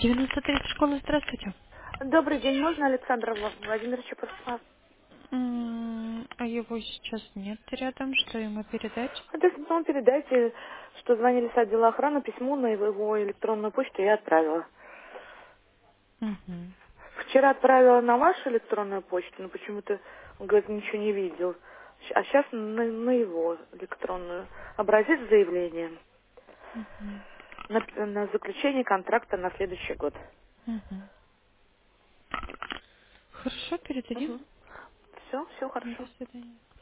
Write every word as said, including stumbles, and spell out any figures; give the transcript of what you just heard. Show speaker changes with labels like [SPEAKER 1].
[SPEAKER 1] девяносто три школа, здравствуйте.
[SPEAKER 2] Добрый день, можно Александра Вла- Владимировича Паспа?
[SPEAKER 1] М, А его сейчас нет рядом, что ему передать?
[SPEAKER 2] Хотите, вам передайте, что звонили с отдела охраны, письмо на его его электронную почту я отправила.
[SPEAKER 1] Мгм.
[SPEAKER 2] Вчера отправила на вашу электронную почту, но почему-то, он говорит, ничего не видел. Щ- А сейчас на, на его электронную. Образец заявления
[SPEAKER 1] Мгм.
[SPEAKER 2] на, на заключение контракта на следующий год.
[SPEAKER 1] Мгм. Хорошо, передадим.
[SPEAKER 2] Все, все
[SPEAKER 1] До
[SPEAKER 2] хорошо.
[SPEAKER 1] свидания.